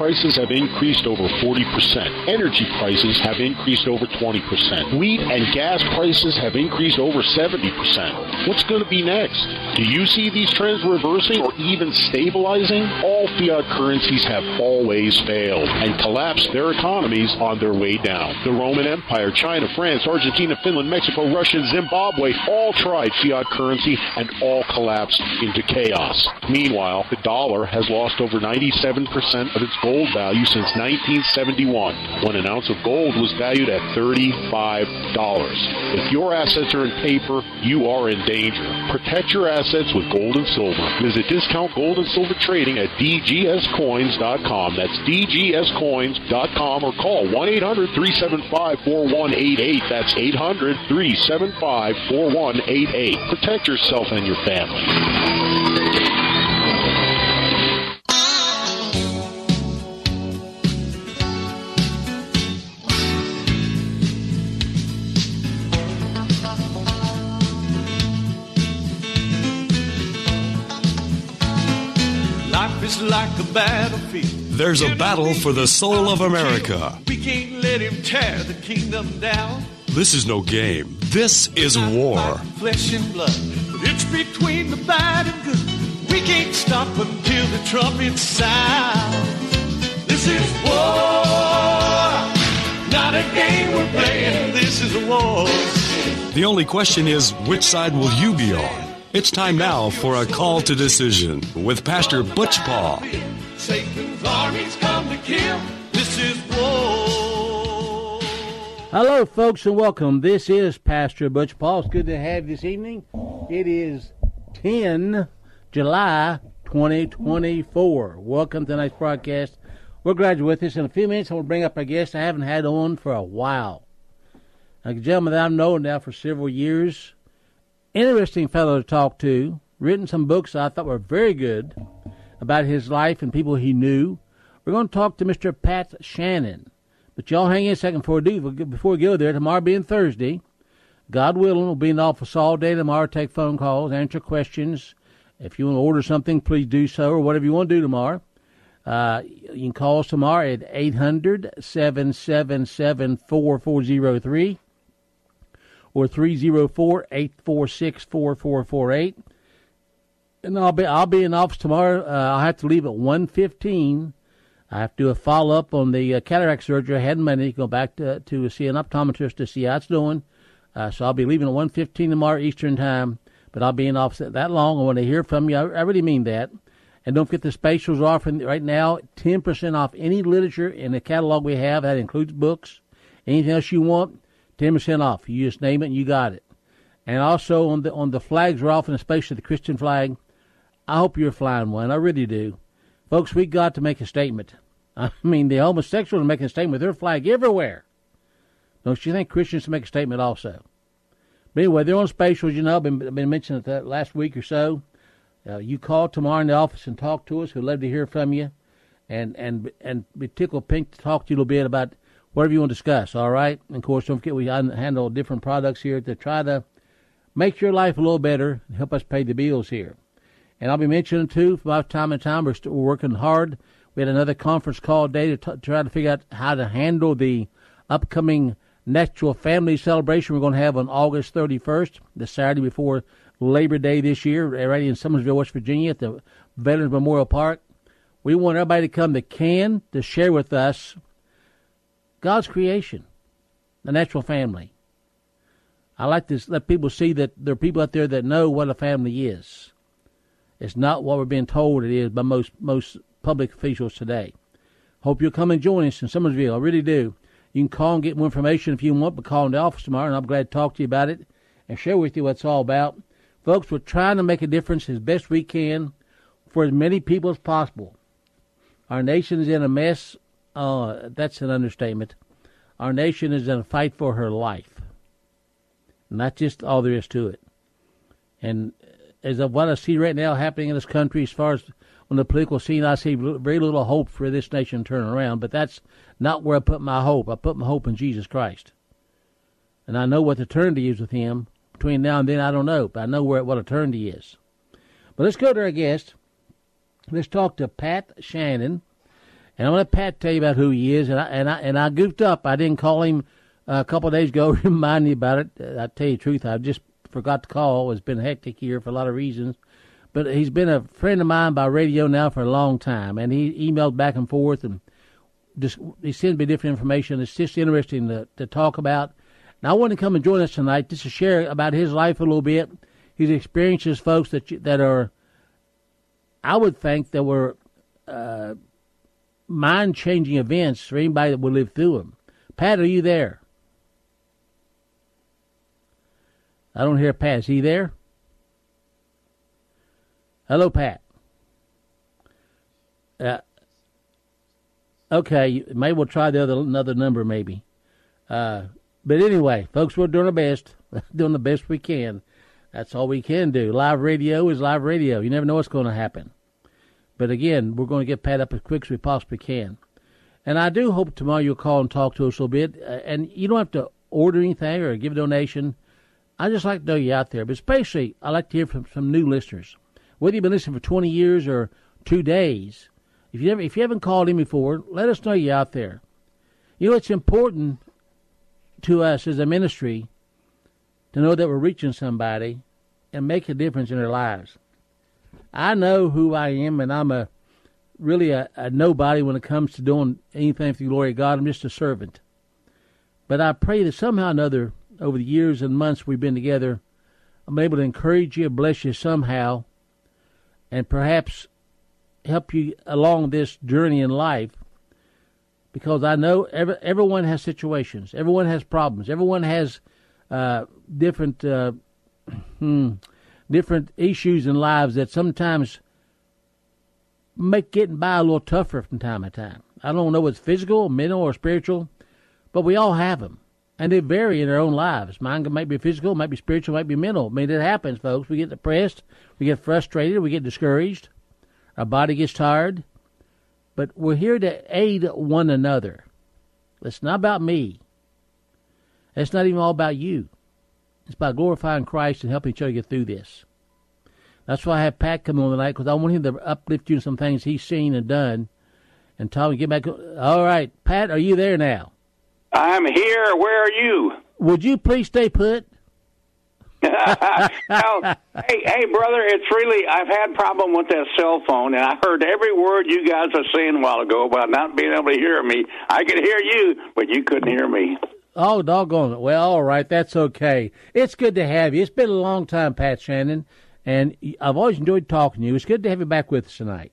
prices have increased over 40%. Energy prices have increased over 20%. Wheat and gas prices have increased over 70%. What's going to be next? Do you see these trends reversing or even stabilizing? All fiat currencies have always failed and collapsed their economies on their way down. The Roman Empire, China, France, Argentina, Finland, Mexico, Russia, and Zimbabwe all tried fiat currency and all collapsed into chaos. Meanwhile, the dollar has lost over 97% of its gold value since 1971, when an ounce of gold was valued at $35. If your assets are in paper, you are in danger. Protect your assets with gold and silver. Visit Discount Gold and Silver Trading at dgscoins.com. That's dgscoins.com, or call 1-800-375-4188. That's 800-375-4188. Protect yourself and your family. Like a battlefield. There's a battle for the soul of America. We can't let him tear the kingdom down. This is no game. This is war. Like flesh and blood, but it's between the bad and good. We can't stop until the trumpet sounds. This is war, not a game we're playing. This is a war. The only question is, which side will you be on? It's time now for a call to decision with Pastor Butch Paul. Satan's armies come to kill. This is war. Hello, folks, and welcome. This is Pastor Butch Paul. It's good to have you this evening. It is 10 July 2024. Welcome to tonight's broadcast. We're glad you're with us. In a few minutes, I'm going to bring up our guest I haven't had on for a while. A gentleman that I've known now for several years. Interesting fellow to talk to. Written some books I thought were very good about his life and people he knew. We're going to talk to Mr. Pat Shannon. But y'all hang in a second before we go there. Tomorrow being Thursday, God willing, we'll be in the office all day tomorrow. Take phone calls, answer questions. If you want to order something, please do so, or whatever you want to do tomorrow. You can call us tomorrow at 800-777-4403. or 304-846-4448. And I'll be in office tomorrow. I'll have to leave at 1:15. I have to do a follow-up on the cataract surgery I had in Monday. Go back to see an optometrist to see how it's doing. So I'll be leaving at 1:15 tomorrow Eastern Time. But I'll be in office that long. I want to hear from you. I really mean that. And don't forget the specials are offering right now 10% off any literature in the catalog we have. That includes books. Anything else you want, 10% off. You just name it and you got it. And also on the flags we're offering, especially the Christian flag. I hope you're flying one. I really do. Folks, we got to make a statement. I mean, the homosexuals are making a statement with their flag everywhere. Don't you think Christians should make a statement also? But anyway, they're on specials, you know. I've been mentioning that last week or so. You call tomorrow in the office and talk to us. We'd love to hear from you. And be tickled pink to talk to you a little bit about whatever you want to discuss, all right? And, of course, don't forget we handle different products here to try to make your life a little better and help us pay the bills here. And I'll be mentioning, too, from time to time, we're working hard. We had another conference call today to try to figure out how to handle the upcoming Natural Family Celebration we're going to have on August 31st, the Saturday before Labor Day this year, right in Summersville, West Virginia, at the Veterans Memorial Park. We want everybody to come that can to share with us God's creation, the natural family. I like to let people see that there are people out there that know what a family is. It's not what we're being told it is by most public officials today. Hope you'll come and join us in Summersville. I really do. You can call and get more information if you want, but call in the office tomorrow, and I'm glad to talk to you about it and share with you what it's all about. Folks, we're trying to make a difference as best we can for as many people as possible. Our nation is in a mess. That's an understatement. Our nation is in a fight for her life. And that's just all there is to it. And as of what I see right now happening in this country, as far as on the political scene, I see very little hope for this nation turning around. But that's not where I put my hope. I put my hope in Jesus Christ. And I know what eternity is with him. Between now and then, I don't know. But I know what eternity is. But let's go to our guest. Let's talk to Pat Shannon. And I'm going to let Pat tell you about who he is. And I goofed up. I didn't call him a couple of days ago. Remind me about it. I tell you the truth, I just forgot to call. It's been hectic here for a lot of reasons. But he's been a friend of mine by radio now for a long time. And he emailed back and forth and just he sends me different information. It's just interesting to talk about. Now, I want to come and join us tonight just to share about his life a little bit, his experiences, folks, that are, I would think, that were mind-changing events for anybody that would live through them. Pat, are you there? I don't hear Pat. Is he there? Hello, Pat. Okay, maybe we'll try another number, maybe. But anyway, folks, we're doing our best. Doing the best we can. That's all we can do. Live radio is live radio. You never know what's going to happen. But again, we're going to get Pat up as quick as we possibly can. And I do hope tomorrow you'll call and talk to us a little bit. And you don't have to order anything or give a donation. I just like to know you out there. But especially, I like to hear from some new listeners. Whether you've been listening for 20 years or 2 days, if you haven't called in before, let us know you're out there. You know, it's important to us as a ministry to know that we're reaching somebody and make a difference in their lives. I know who I am, and I'm really a nobody when it comes to doing anything for the glory of God. I'm just a servant. But I pray that somehow or another, over the years and months we've been together, I'm able to encourage you, bless you somehow, and perhaps help you along this journey in life, because I know everyone has situations. Everyone has problems. Everyone has different issues in lives that sometimes make getting by a little tougher from time to time. I don't know if it's physical, mental, or spiritual, but we all have them. And they vary in their own lives. Mine might be physical, might be spiritual, might be mental. I mean, it happens, folks. We get depressed, we get frustrated, we get discouraged, our body gets tired. But we're here to aid one another. It's not about me. It's not even all about you. It's about glorifying Christ and helping each other get through this. That's why I have Pat come on tonight, because I want him to uplift you in some things he's seen and done. And Tom, get back. All right, Pat, are you there now? I'm here. Where are you? Would you please stay put? Well, hey, brother, it's really, I've had problem with that cell phone, and I heard every word you guys were saying a while ago about not being able to hear me. I could hear you, but you couldn't hear me. Oh, doggone it. Well, all right, that's okay. It's good to have you. It's been a long time, Pat Shannon, and I've always enjoyed talking to you. It's good to have you back with us tonight.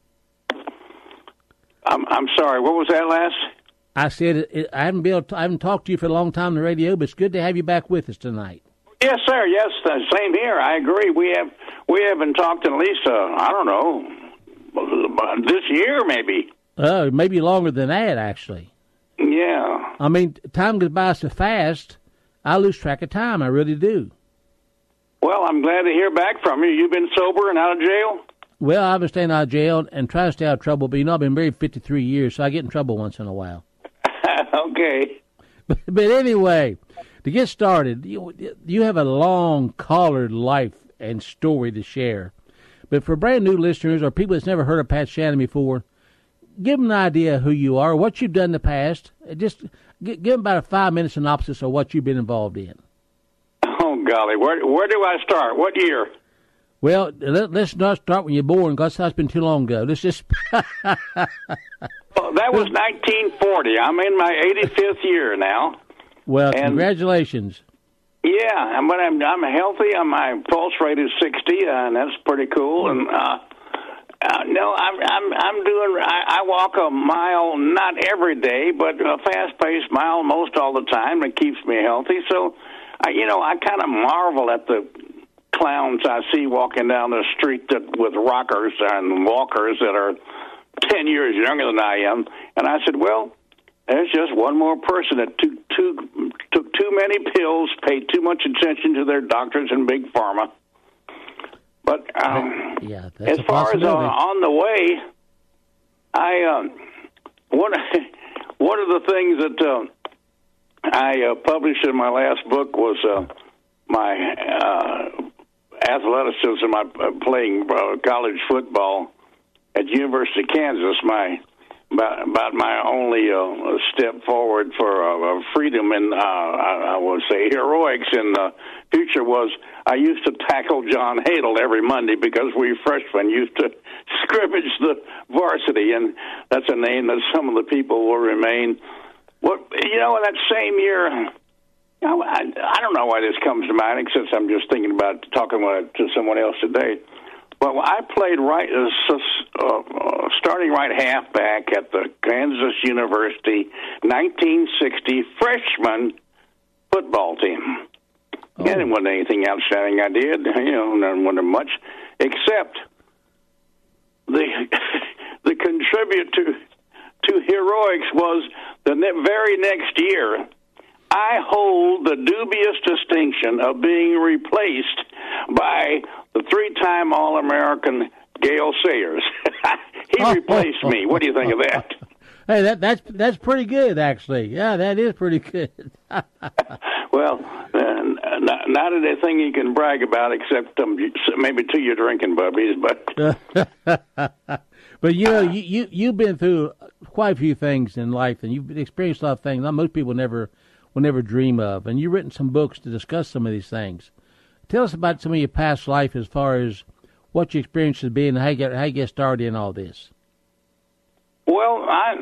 I'm sorry, what was that last? I said I haven't talked to you for a long time on the radio, but it's good to have you back with us tonight. Yes, sir. Yes, same here. I agree. We haven't talked in at least I don't know, this year maybe. Oh, maybe longer than that, actually. Yeah. I mean, time goes by so fast, I lose track of time. I really do. Well, I'm glad to hear back from you. You've been sober and out of jail? Well, I've been staying out of jail and trying to stay out of trouble, but I've been married 53 years, so I get in trouble once in a while. Okay. But anyway, to get started, you have a long, collared life and story to share. But for brand new listeners or people that's never heard of Pat Shannon before, give them an idea of who you are, what you've done in the past. Just give them about a 5-minute synopsis of what you've been involved in. Oh, golly. Where do I start? What year? Well, let's not start when you're born, because that's been too long ago. Let's just... Well, that was 1940. I'm in my 85th year now. Well, congratulations. Yeah, but I'm healthy. My pulse rate is 60, and that's pretty cool. And no, I'm doing. I walk a mile, not every day, but a fast-paced mile most all the time. It keeps me healthy. So, I kind of marvel at the clowns I see walking down the street with rockers and walkers that are 10 years younger than I am. And I said, well, there's just one more person that took too many pills, paid too much attention to their doctors and big pharma. But as far as on the way, one of the things that I published in my last book was my athleticism. I'm playing college football at University of Kansas. My about my only step forward for freedom and I would say heroics in the future was I used to tackle John Hadle every Monday because we freshmen used to scrimmage the varsity, and that's a name that some of the people will remain. Well, in that same year, I don't know why this comes to mind, except I'm just thinking about talking to someone else today. Well, I played starting right halfback at the Kansas University 1960 freshman football team. Oh. And it wasn't anything outstanding I did. Wasn't much, except the contribute to heroics was the very next year. I hold the dubious distinction of being replaced by the three-time All-American Gale Sayers. He replaced me. What do you think of that? Hey, that's pretty good, actually. Yeah, that is pretty good. Well, not anything you can brag about, except maybe to your drinking buddies. But but you've been through quite a few things in life, and you've experienced a lot of things that most people will never dream of. And you've written some books to discuss some of these things. Tell us about some of your past life as far as what your experience has been and how you get started in all this. Well, I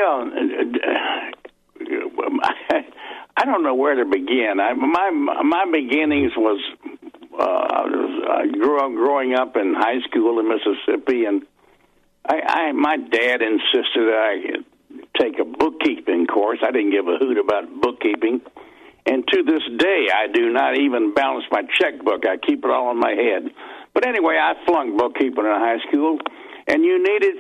don't know where to begin. My beginnings was I grew up growing up in high school in Mississippi, and my dad insisted that I take a bookkeeping course. I didn't give a hoot about bookkeeping. And to this day, I do not even balance my checkbook. I keep it all in my head. But anyway, I flunked bookkeeping in high school, and you needed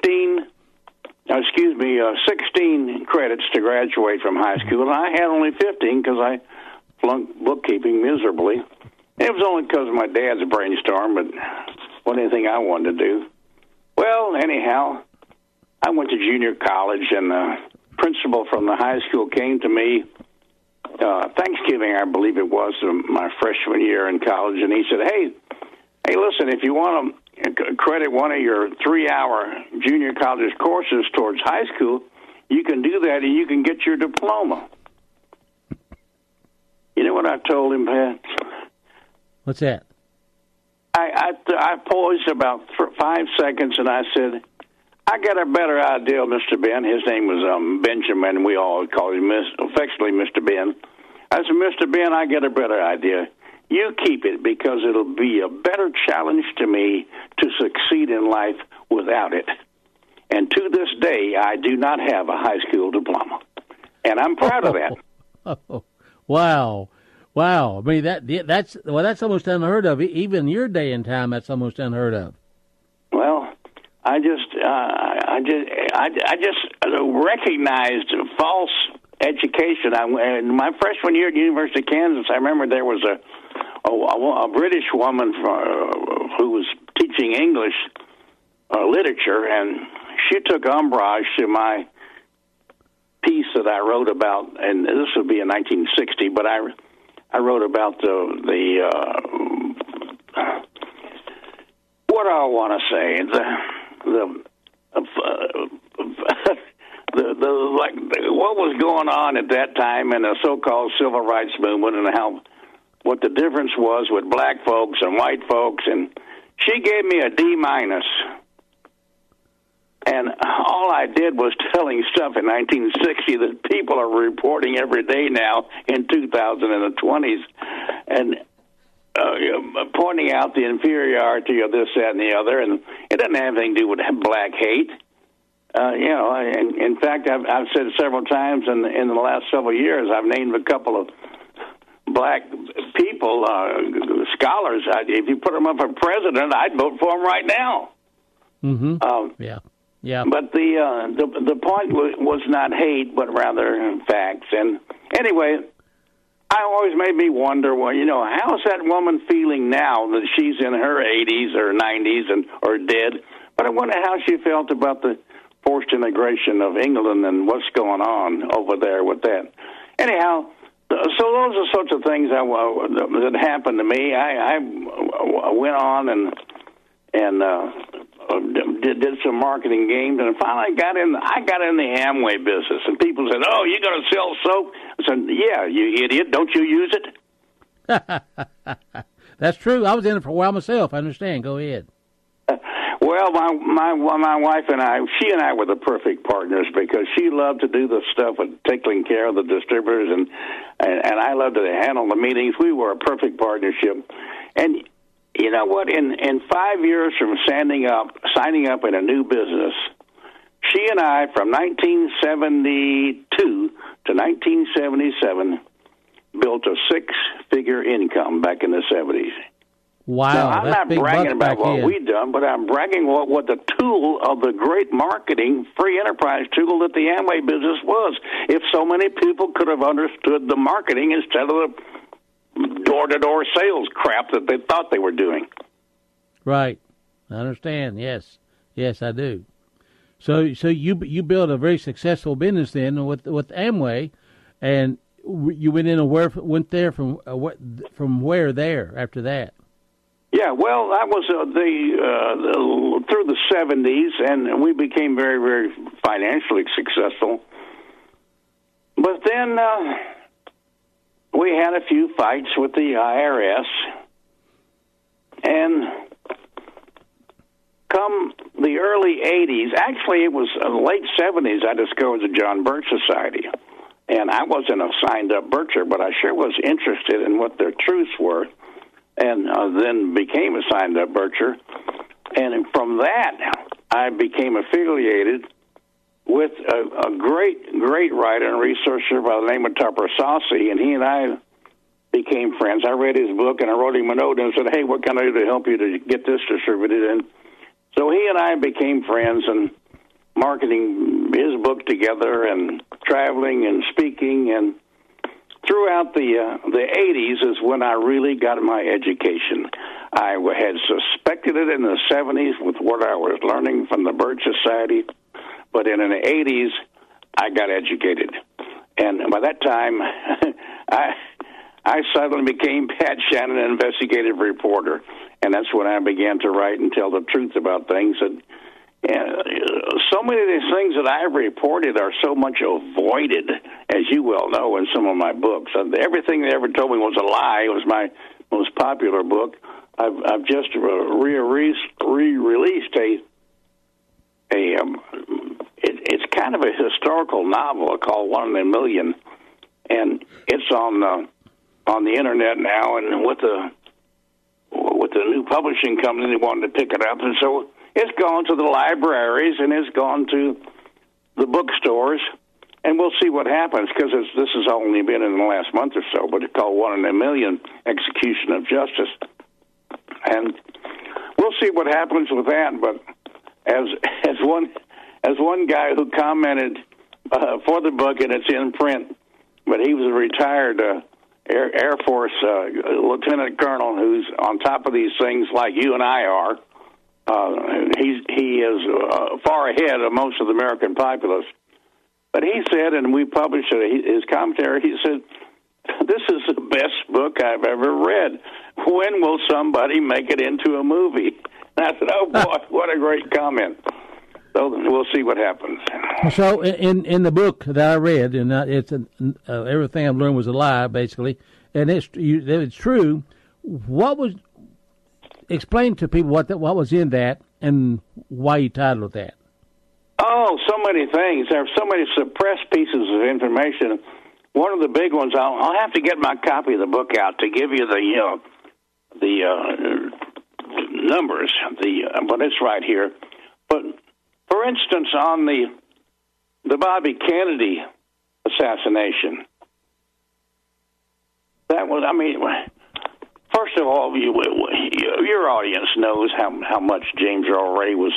16 credits to graduate from high school, and I had only 15 because I flunked bookkeeping miserably. And it was only because of my dad's brainstorm, but wasn't anything I wanted to do. Well, anyhow, I went to junior college, and the principal from the high school came to me Thanksgiving, I believe it was, my freshman year in college, and he said, hey, listen, if you want to credit one of your 3-hour junior college courses towards high school, you can do that and you can get your diploma. You know what I told him, Pat? What's that? I paused about 5 seconds and I said, I got a better idea, Mr. Ben. His name was Benjamin. We all called him affectionately Mr. Ben. I said, Mr. Ben, I got a better idea. You keep it because it'll be a better challenge to me to succeed in life without it. And to this day, I do not have a high school diploma. And I'm proud of that. Oh, wow. I mean, that's almost unheard of. Even in your day and time, that's almost unheard of. Well, I just recognized false education. In my freshman year at the University of Kansas, I remember there was a British woman who was teaching English literature, and she took umbrage to my piece that I wrote about, and this would be in 1960, but I wrote about the what do I want to say? What was going on at that time in the so-called civil rights movement, and what the difference was with black folks and white folks, and she gave me a D-. And all I did was telling stuff in 1960 that people are reporting every day now in 2020s, and pointing out the inferiority of this, that, and the other, and it doesn't have anything to do with black hate. In fact, I've said several times in the last several years, I've named a couple of black people, scholars. If you put them up for president, I'd vote for them right now. Mm-hmm. Yeah. But the point was not hate, but rather facts. And anyway, I always made me wonder, well, how's that woman feeling now that she's in her 80s or 90s or dead? But I wonder how she felt about the forced integration of England and what's going on over there with that. Anyhow, so those are sorts of things that happened to me. I went on and did some marketing games, and finally I got in the Amway business. And people said, "Oh, you're going to sell soap?" I said, "Yeah, you idiot! Don't you use it?" That's true. I was in it for a while myself. I understand. Go ahead. Well, my wife and she and I were the perfect partners because she loved to do the stuff with taking care of the distributors, and I loved to handle the meetings. We were a perfect partnership. And you know what? In 5 years from signing up in a new business, she and I, from 1972 to 1977, built a six-figure income back in the 70s. Wow, now, I'm not bragging about what we've done, but I'm bragging what the tool of the great marketing free enterprise tool that the Amway business was. If so many people could have understood the marketing instead of the door-to-door sales crap that they thought they were doing. Right. I understand. Yes, I do. So you built a very successful business then with Amway, and you went in and went there from where there after that? Yeah, well, that was through the 70s, and we became very, very financially successful. But then we had a few fights with the IRS, and come the early 80s, actually it was late 70s, I discovered the John Birch Society. And I wasn't a signed-up Bircher, but I sure was interested in what their truths were, and then became a signed-up Bircher. And from that, I became affiliated with a great writer and researcher by the name of Tupper Saucy, and he and I became friends. I read his book, and I wrote him a note and said, "Hey, what can I do to help you to get this distributed?" And so he and I became friends, and marketing his book together and traveling and speaking. And throughout the 80s is when I really got my education. I had suspected it in the 70s with what I was learning from the Birch Society, but in the 80s, I got educated. And by that time, I suddenly became Pat Shannon, an investigative reporter. And that's when I began to write and tell the truth about things. And so many of these things that I've reported are so much avoided, as you well know, in some of my books. Everything they ever told me was a lie. It was my most popular book. I've just re-released it's kind of a historical novel called One in a Million, and it's on the internet now. And with the new publishing company, they wanted to pick it up, and so it's gone to the libraries and it's gone to the bookstores, and we'll see what happens because this has only been in the last month or so. But it's called One in a Million: Execution of Justice, and we'll see what happens with that. But as one guy who commented for the book, and it's in print, but he was a retired Air Force lieutenant colonel who's on top of these things like you and I are. He is far ahead of most of the American populace. But he said, and we published his commentary, he said, "This is the best book I've ever read. When will somebody make it into a movie?" And I said, "Oh, boy, what a great comment." So we'll see what happens. So in the book that I read, and it's everything I've learned was a lie, basically, and it's true. Explain to people what was in that and why you titled that. Oh, so many things. There are so many suppressed pieces of information. One of the big ones, I'll have to get my copy of the book out to give you the numbers. But it's right here. But for instance, on the Bobby Kennedy assassination, that was, I mean, first of all, your audience knows how much James Earl Ray was,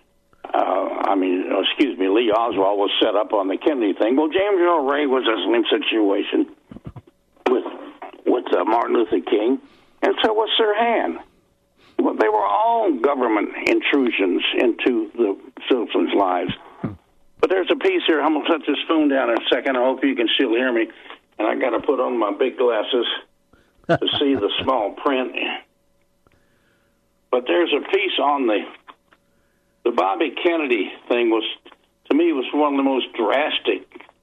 Lee Oswald was set up on the Kennedy thing. Well, James Earl Ray was in the same situation with Martin Luther King, and so was Sirhan. Well, they were all government intrusions into the citizens' lives. But there's a piece here. I'm going to set this phone down in a second. I hope you can still hear me. And I got to put on my big glasses to see the small print. But there's a piece on the Bobby Kennedy thing was, to me, was one of the most drastic,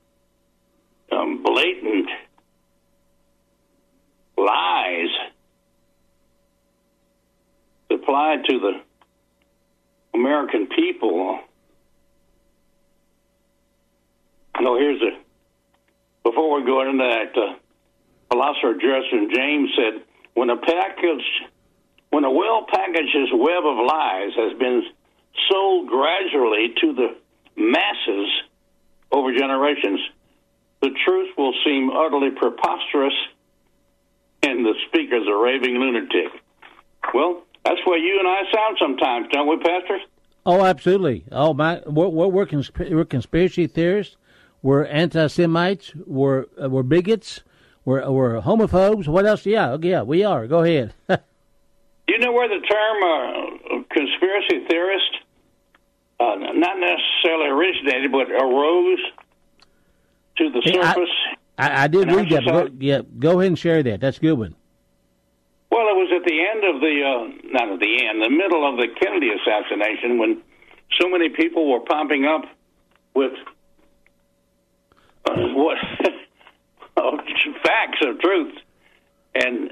blatant lies applied to the American people. Before we go into that, philosopher Judson James said, when a well-packaged web of lies has been sold gradually to the masses over generations, the truth will seem utterly preposterous and the speaker's a raving lunatic. Well, that's where you and I sound sometimes, don't we, Pastor? Oh, absolutely. Oh, we're conspiracy theorists. We're anti-Semites. We're bigots. We're homophobes. What else? Yeah, we are. Go ahead. Do you know where the term conspiracy theorist not necessarily originated, but arose to the surface? I did read that. But go ahead and share that. That's a good one. Well, it was at the end of the middle of the Kennedy assassination, when so many people were popping up with facts of truth, and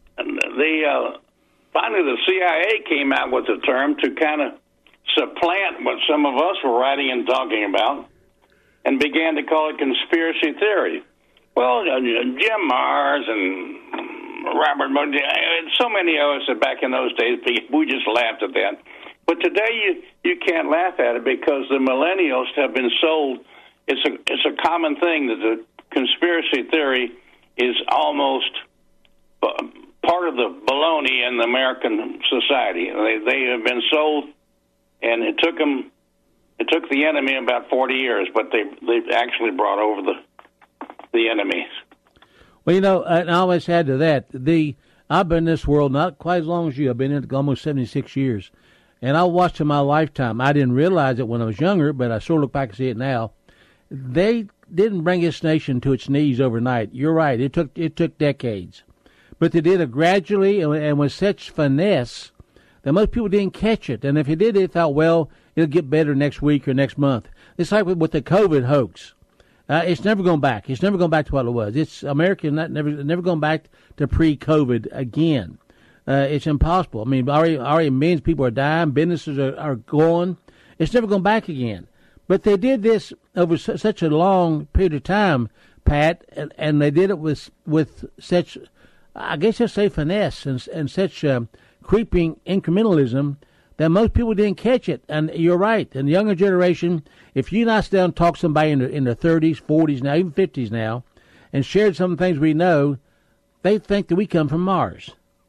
finally the CIA came out with a term to kind of supplant what some of us were writing and talking about, and began to call it conspiracy theory. Well, Jim Mars and Robert Murdoch, and so many of us back in those days, we just laughed at that. But today you can't laugh at it because the millennials have been sold. It's a common thing that the conspiracy theory is almost part of the baloney in the American society. They have been sold, and it took the enemy about 40 years, but they've actually brought over the enemies. Well, and I always add to that, I've been in this world not quite as long as you. I've been in it almost 76 years. And I watched in my lifetime. I didn't realize it when I was younger, but I sort of look back and see it now. They didn't bring this nation to its knees overnight. You're right. It took decades. But they did it gradually and with such finesse that most people didn't catch it. And if they did, they thought, well, it'll get better next week or next month. It's like with the COVID hoax. It's never going back. It's never going back to what it was. It's America never going back to pre-COVID again. It's impossible. I mean, already millions of people are dying. Businesses are going. It's never going back again. But they did this over such a long period of time, Pat, and they did it with such, I guess I'd say, finesse and such creeping incrementalism that most people didn't catch it. And you're right. In the younger generation, if you not sit down and talk to somebody in their 30s, 40s now, even 50s now, and shared some of the things we know, they think that we come from Mars.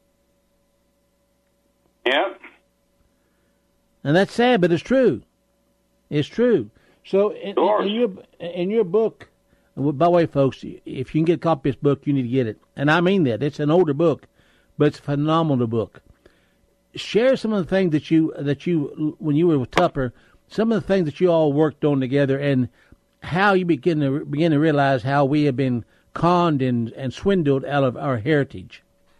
Yeah. And that's sad, but it's true. It's true. So in your book, by the way, folks, if you can get a copy of this book, you need to get it. And I mean that. It's an older book, but it's a phenomenal book. Share some of the things that you when you were with Tupper, some of the things that you all worked on together, and how you begin to realize how we have been conned and swindled out of our heritage.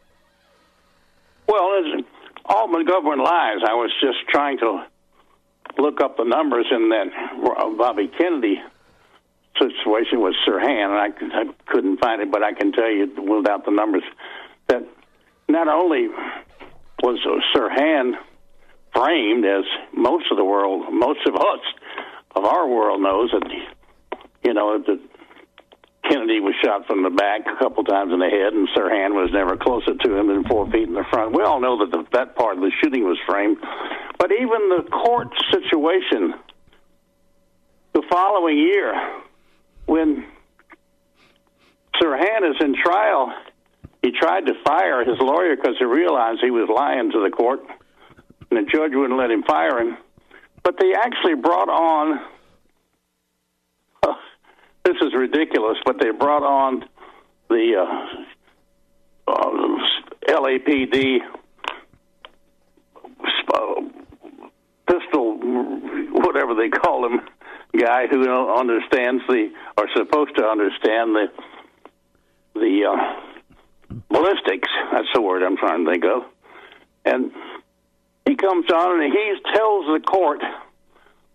Well, it's all McGovern lies. I was just trying to look up the numbers in that Bobby Kennedy situation with Sirhan, and I couldn't find it, but I can tell you without the numbers that not only was Sirhan framed, as most of us of our world knows, that that Kennedy was shot from the back a couple times in the head, and Sirhan was never closer to him than 4 feet in the front. We all know that that part of the shooting was framed. But even the court situation the following year, when Sirhan is in trial, he tried to fire his lawyer because he realized he was lying to the court, and the judge wouldn't let him fire him. But they actually brought on, this is ridiculous, but they brought on the LAPD pistol, whatever they call him, guy who understands or supposed to understand the ballistics. That's the word I'm trying to think of. And he comes on and he tells the court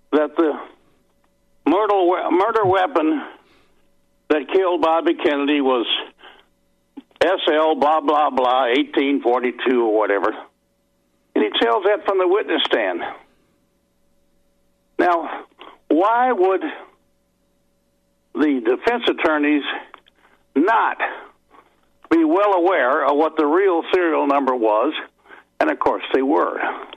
that the murder weapon that killed Bobby Kennedy was SL blah, blah, blah, 1842 or whatever. And he tells that from the witness stand. Now, why would the defense attorneys not be well aware of what the real serial number was? And, of course, they were.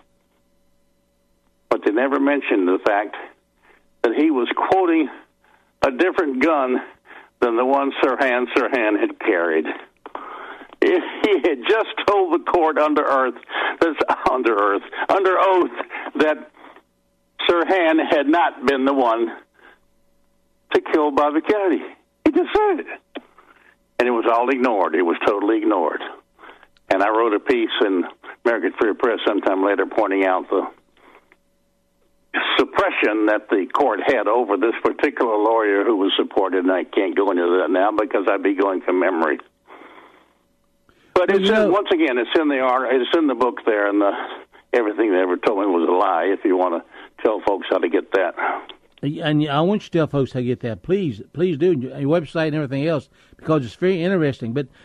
But they never mentioned the fact that he was quoting a different gun than the one Sirhan had carried. He had just told the court under oath that Sirhan had not been the one to kill Bobby Kennedy. He just said it. And it was all ignored. It was totally ignored. And I wrote a piece in American Free Press sometime later pointing out the suppression that the court had over this particular lawyer who was supported, and I can't go into that now because I'd be going from memory. But it's once again, it's in the book there, and everything they ever told me was a lie. If you want to tell folks how to get that, and I want you to tell folks how to get that. Please do your website and everything else because it's very interesting. But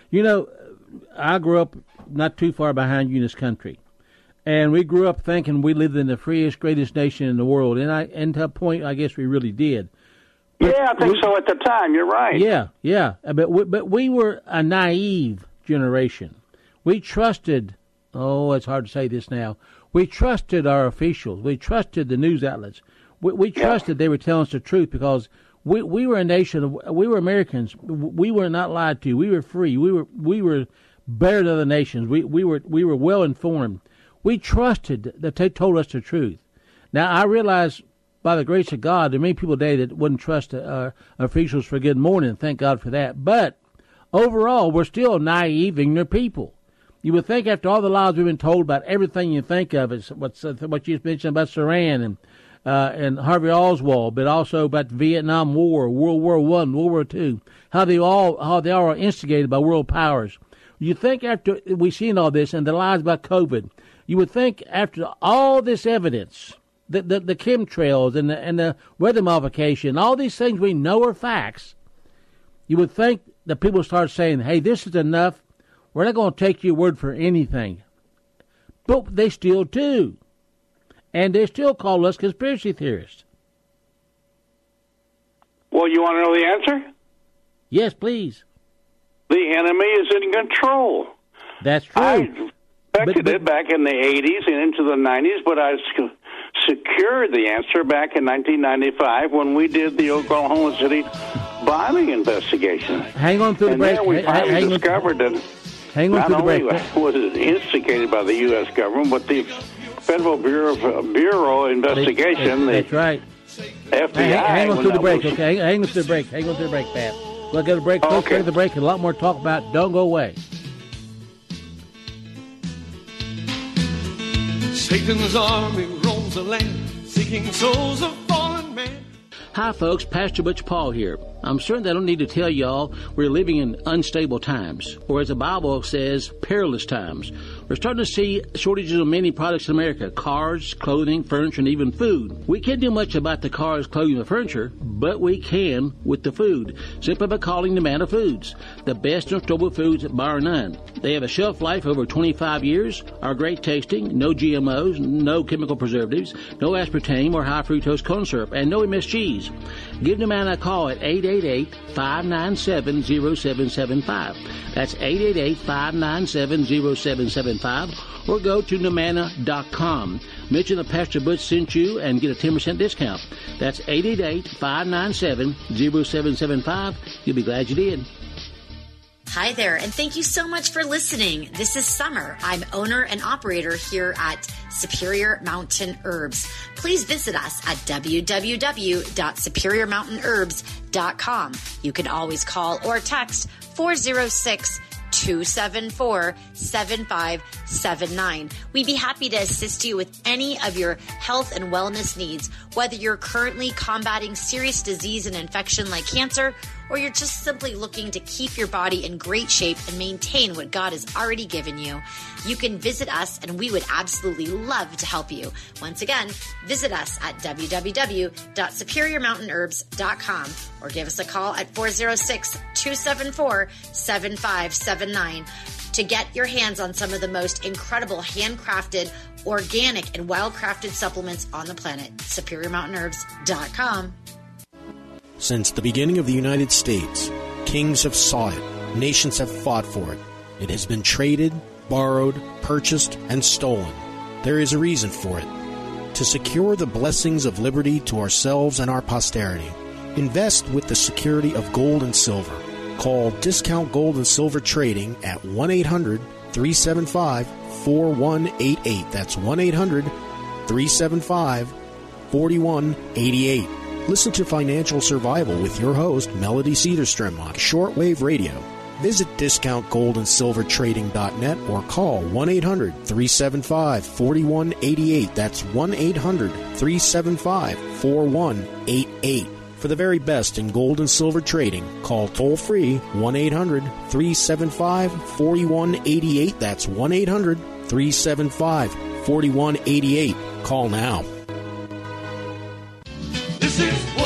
I grew up not too far behind you in this country, and we grew up thinking we lived in the freest, greatest nation in the world, and to a point, I guess we really did. But I think so at the time. You're right. Yeah. But we were a naive generation. We trusted, it's hard to say this now, we trusted our officials. We trusted the news outlets. We trusted they were telling us the truth because we were a nation, we were Americans. We were not lied to. We were free. We were better than other nations. We were well informed. We trusted that they told us the truth. Now, I realize by the grace of God, there are many people today that wouldn't trust officials for good morning. Thank God for that. But overall, we're still naive, ignorant people. You would think after all the lies we've been told about everything you think of is what you mentioned about Sirhan and Harvey Oswald, but also about the Vietnam War, World War I, World War II, how they all are instigated by world powers. You think after we've seen all this and the lies about COVID, you would think after all this evidence, the chemtrails and the weather modification, all these things we know are facts, you would think that people start saying, hey, this is enough. We're not going to take your word for anything. But they still do. And they still call us conspiracy theorists. Well, you want to know the answer? Yes, please. The enemy is in control. That's true. I expected it back in the 80s and into the 90s, but I secured the answer back in 1995 when we did the Oklahoma City bombing investigation. Hang on through the break. And there we finally discovered that not only was it instigated by the U.S. government, but the Federal Bureau of Investigation. That's right. FBI. Hang on through the break, okay? Hang on through the break, Pat. We'll get a break. Let's take the break and a lot more talk about. Don't go away. Satan's army roams the land, seeking souls of fallen men. Hi, folks. Pastor Butch Paul here. I'm certain that I don't need to tell y'all we're living in unstable times, or as the Bible says, perilous times. We're starting to see shortages of many products in America: cars, clothing, furniture, and even food. We can't do much about the cars, clothing, and furniture, but we can with the food, simply by calling Nomana Foods, the best in storable foods bar none. They have a shelf life over 25 years, are great tasting, no GMOs, no chemical preservatives, no aspartame or high fructose corn syrup, and no MSGs. Give Nomana a call at 888-597-0775. That's 888-597-0775. Or go to Nomana.com. Mention that Pastor Butch sent you and get a 10% discount. That's 888-597-0775. You'll be glad you did. Hi there, and thank you so much for listening. This is Summer. I'm owner and operator here at Superior Mountain Herbs. Please visit us at www.superiormountainherbs.com. You can always call or text 406-274-7579. We'd be happy to assist you with any of your health and wellness needs, whether you're currently combating serious disease and infection like cancer, or you're just simply looking to keep your body in great shape and maintain what God has already given you, you can visit us and we would absolutely love to help you. Once again, visit us at www.superiormountainherbs.com or give us a call at 406-274-7579 to get your hands on some of the most incredible handcrafted, organic, and well-crafted supplements on the planet. SuperiorMountainHerbs.com. Since the beginning of the United States, kings have sought it, nations have fought for it. It has been traded, borrowed, purchased, and stolen. There is a reason for it. To secure the blessings of liberty to ourselves and our posterity, invest with the security of gold and silver. Call Discount Gold and Silver Trading at 1-800-375-4188. That's 1-800-375-4188. Listen to Financial Survival with your host, Melody Cedarstrom, on Shortwave Radio. Visit discountgoldandsilvertrading.net or call 1-800-375-4188. That's 1-800-375-4188. For the very best in gold and silver trading, call toll-free 1-800-375-4188. That's 1-800-375-4188. Call now. This is war,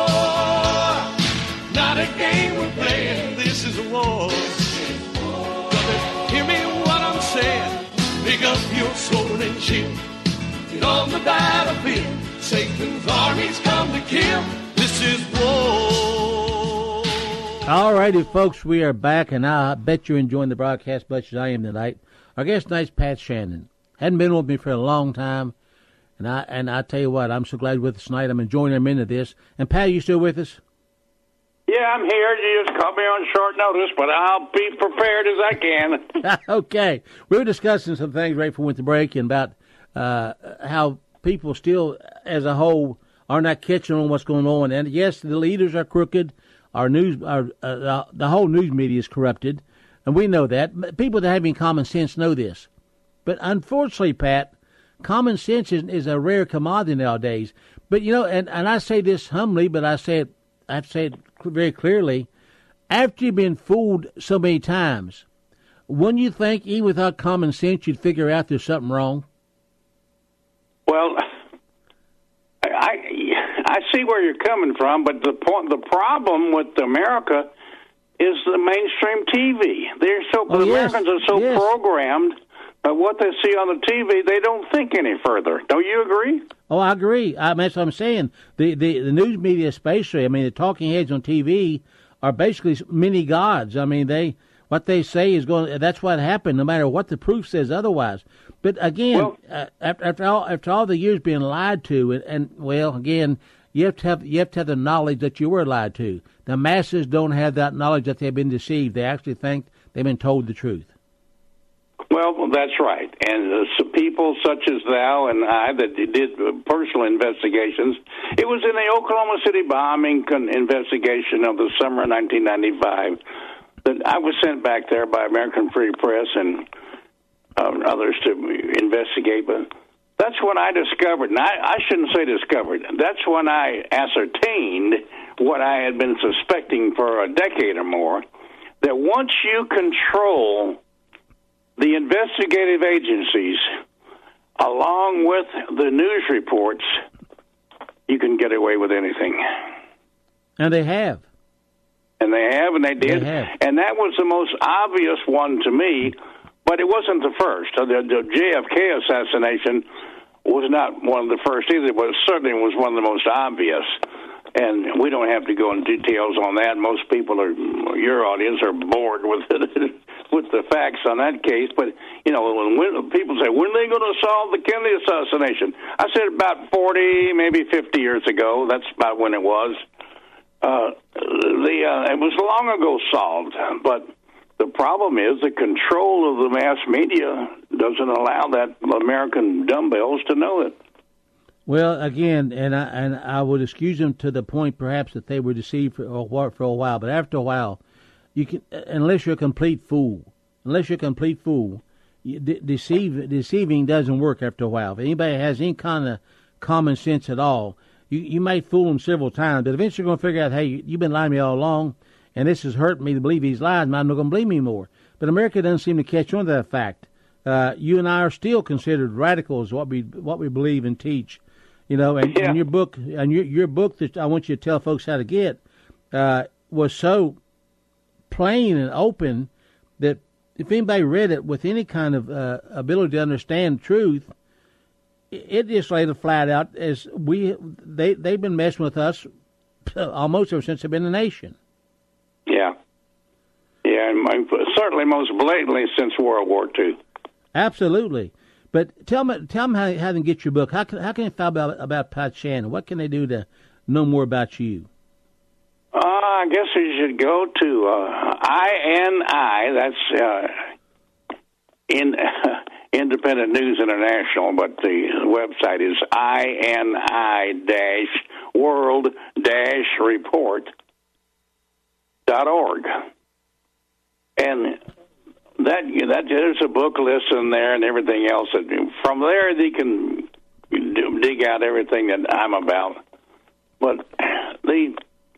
not a game we're playing. This is a war. Brother, hear me what I'm saying. Pick up your sword and shield. Get on the battlefield. Satan's armies come to kill. This is war. All righty, folks, we are back, and I bet you're enjoying the broadcast much as I am tonight. Our guest tonight's Pat Shannon. Hadn't been with me for a long time, and I tell you what, I'm so glad you're with us tonight. I'm enjoying every minute of this. And Pat, you still with us? Yeah, I'm here. You just caught me on short notice, but I'll be prepared as I can. Okay. We were discussing some things right before we went to break and about how people still, as a whole, are not catching on what's going on. And yes, the leaders are crooked. The whole news media is corrupted, and we know that. People that have any common sense know this. But unfortunately, Pat, common sense is a rare commodity nowadays. But you know, and I say this humbly, but I have to say it very clearly. After you've been fooled so many times, wouldn't you think, even without common sense, you'd figure out there's something wrong? Well, I see where you're coming from, but the problem with America is the mainstream TV. Americans are so programmed by what they see on the TV, they don't think any further. Don't you agree? Oh, I agree. That's what I'm saying. The news media especially, I mean, the talking heads on TV are basically mini gods. I mean, what they say is that's what happened, no matter what the proof says otherwise. But again, after all the years being lied to, and again, you have to have the knowledge that you were lied to. The masses don't have that knowledge that they've been deceived. They actually think they've been told the truth. Well, that's right. And people such as thou and I that did personal investigations, it was in the Oklahoma City bombing investigation of the summer of 1995 that I was sent back there by American Free Press and others to investigate. But that's when I discovered, and I shouldn't say discovered, that's when I ascertained what I had been suspecting for a decade or more, that once you control the investigative agencies, along with the news reports, you can get away with anything. And they have. And they have, and they did. And that was the most obvious one to me, but it wasn't the first. The JFK assassination was not one of the first either, but it certainly was one of the most obvious. And we don't have to go into details on that. Most people your audience are bored with it. With the facts on that case, but you know, when people say, when are they going to solve the Kennedy assassination? I said about 40, maybe 50 years ago. That's about when it was. It was long ago solved, but the problem is the control of the mass media doesn't allow that American dumbbells to know it. Well, again, and I would excuse them to the point perhaps that they were deceived for a while, but after a while, you can, unless you're a complete fool, deceiving doesn't work after a while. If anybody has any kind of common sense at all, you may fool them several times, but eventually you're going to figure out, hey, you've been lying to me all along, and this has hurt me to believe these lies, and I'm not going to believe me more. But America doesn't seem to catch on to that fact. You and I are still considered radicals, what we believe and teach. You know, and your book that I want you to tell folks how to get was so plain and open that if anybody read it with any kind of ability to understand truth, it just laid it flat out as they've been messing with us almost ever since they've been a nation. Yeah, and certainly most blatantly since World War II. Absolutely. But tell me how they can get your book. How can they find out about Pat Shannon? What can they do to know more about you? I guess you should go to INI. That's in Independent News International, but the website is INI-world-report.org. And that there's a book list in there and everything else. From there, they can dig out everything that I'm about. But the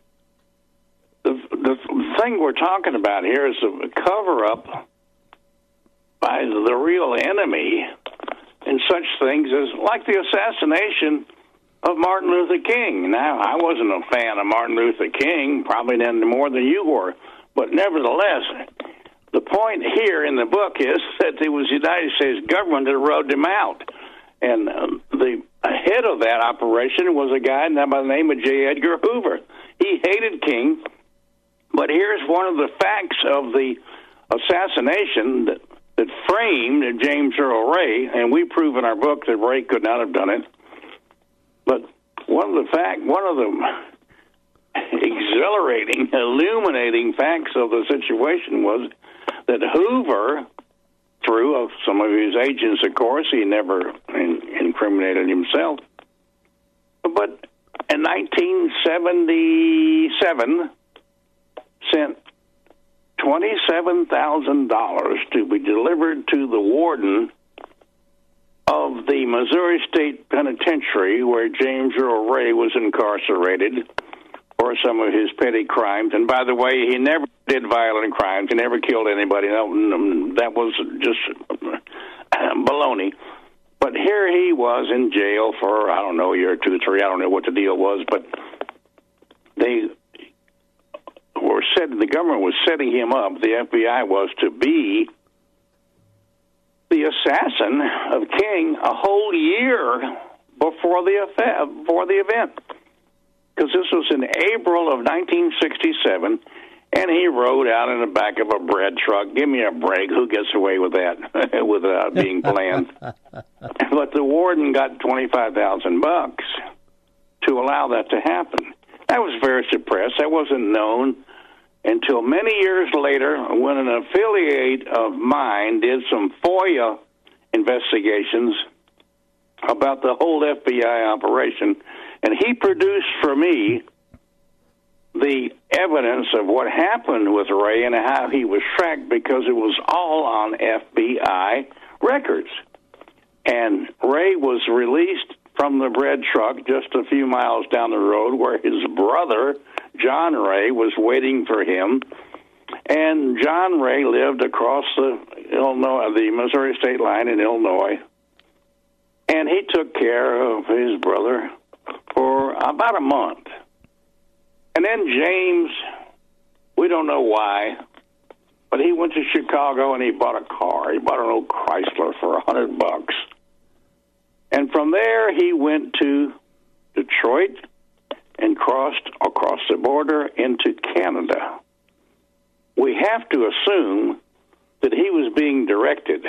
thing we're talking about here is a cover-up by the real enemy in such things as like the assassination of Martin Luther King. Now, I wasn't a fan of Martin Luther King, probably none more than you were, but nevertheless, the point here in the book is that it was the United States government that rode him out. And the head of that operation was a guy by the name of J. Edgar Hoover. He hated King, but here's one of the facts of the assassination that framed James Earl Ray, and we prove in our book that Ray could not have done it. But one of the exhilarating, illuminating facts of the situation was that Hoover, through some of his agents, of course, he never incriminated himself, but in 1977 sent $27,000 to be delivered to the warden of the Missouri State Penitentiary where James Earl Ray was incarcerated for some of his petty crimes. And by the way, he never did violent crimes. He never killed anybody. That was just baloney. But here he was in jail for, I don't know, a year or two, three. I don't know what the deal was, but the government was setting him up, the FBI was, to be the assassin of King a whole year before the event. Because this was in April of 1967, and he rode out in the back of a bread truck. Give me a break. Who gets away with that without being planned? But the warden got $25,000 to allow that to happen. That was very suppressed. That wasn't known until many years later when an affiliate of mine did some FOIA investigations about the whole FBI operation, and he produced for me the evidence of what happened with Ray and how he was tracked, because it was all on FBI records. And Ray was released from the bread truck just a few miles down the road where his brother, John Ray, was waiting for him. And John Ray lived across the Missouri state line in Illinois. And he took care of his brother for about a month. And then James, we don't know why, but he went to Chicago and he bought a car. He bought an old Chrysler for $100. And from there he went to Detroit and crossed across the border into Canada. We have to assume that he was being directed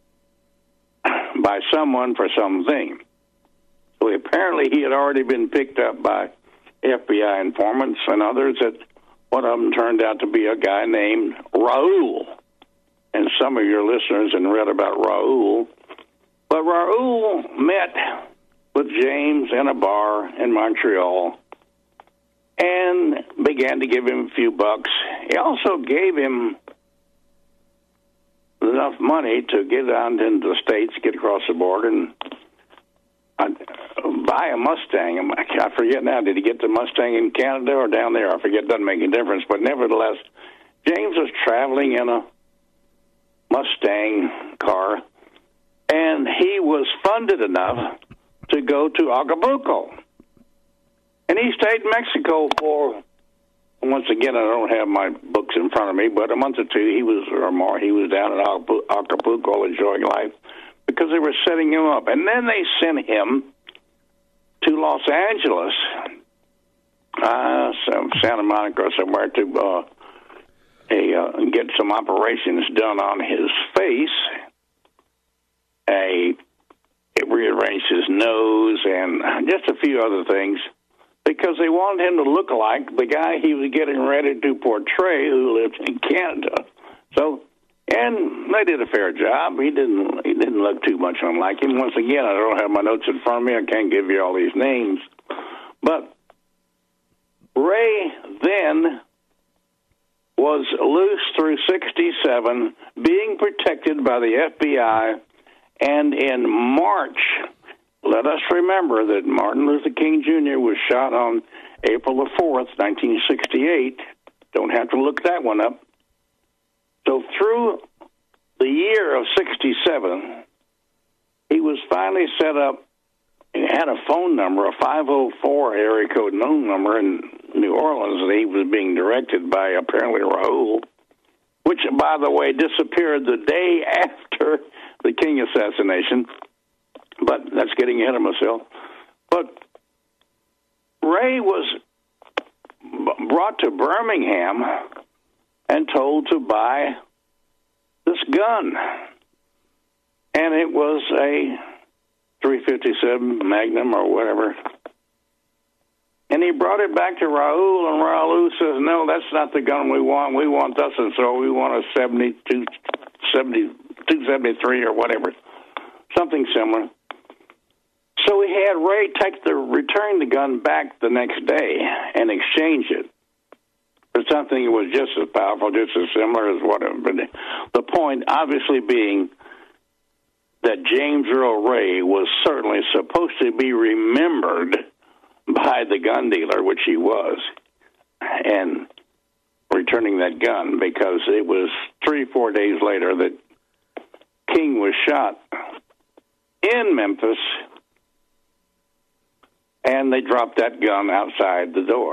by someone for something. So apparently he had already been picked up by FBI informants and others. That one of them turned out to be a guy named Raul. And some of your listeners have read about Raul. But Raul met with James in a bar in Montreal and began to give him a few bucks. He also gave him enough money to get out into the States, get across the border. But buy a Mustang. I forget now, did he get the Mustang in Canada or down there? I forget, doesn't make any difference. But nevertheless, James was traveling in a Mustang car, and he was funded enough to go to Acapulco. And he stayed in Mexico for, once again, I don't have my books in front of me, but a month or two he was down in Acapulco enjoying life because they were setting him up. And then they sent him to Los Angeles, Santa Monica or somewhere, to get some operations done on his face. It rearranged his nose and just a few other things, because they wanted him to look like the guy he was getting ready to portray who lived in Canada. So, and they did a fair job. He didn't look too much unlike him. Once again, I don't have my notes in front of me. I can't give you all these names. But Ray then was loose through 1967, being protected by the FBI, and in March, let us remember that Martin Luther King Jr. was shot on April the 4th, 1968. Don't have to look that one up. So through the year of 1967, he was finally set up. He had a phone number, a 504 area code known number in New Orleans, that he was being directed by apparently Raul, which, by the way, disappeared the day after the King assassination. But that's getting ahead of myself. But Ray was brought to Birmingham and told to buy this gun. And it was a .357 Magnum or whatever. And he brought it back to Raul, and Raul says, no, that's not the gun we want. We want this, and so we want a 273 or whatever, something similar. So he had Ray return the gun back the next day and exchange it for something that was just as powerful, just as similar as whatever. But the point obviously being that James Earl Ray was certainly supposed to be remembered by the gun dealer, which he was, and returning that gun, because it was 3-4 days later that King was shot in Memphis, and they dropped that gun outside the door.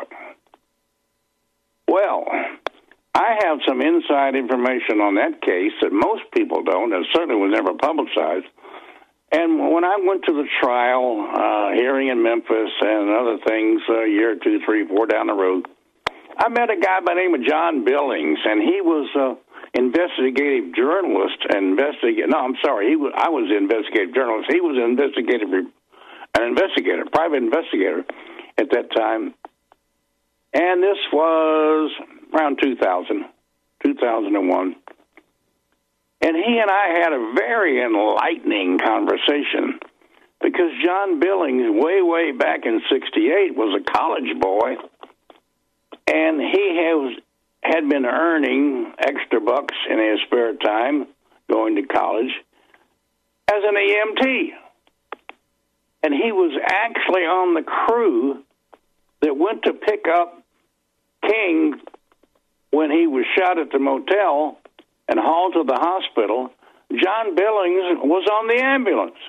Well, I have some inside information on that case that most people don't, and certainly was never publicized. And when I went to the trial hearing in Memphis and other things a year, 2, 3, 4 down the road, I met a guy by the name of John Billings, and he was investigative journalist. I was an investigative journalist. He was an investigator, private investigator at that time. And this was around 2001. And he and I had a very enlightening conversation, because John Billings, way back in 1968, was a college boy, and he had been earning extra bucks in his spare time going to college as an EMT. And he was actually on the crew that went to pick up King when he was shot at the motel and hauled to the hospital. John Billings was on the ambulance.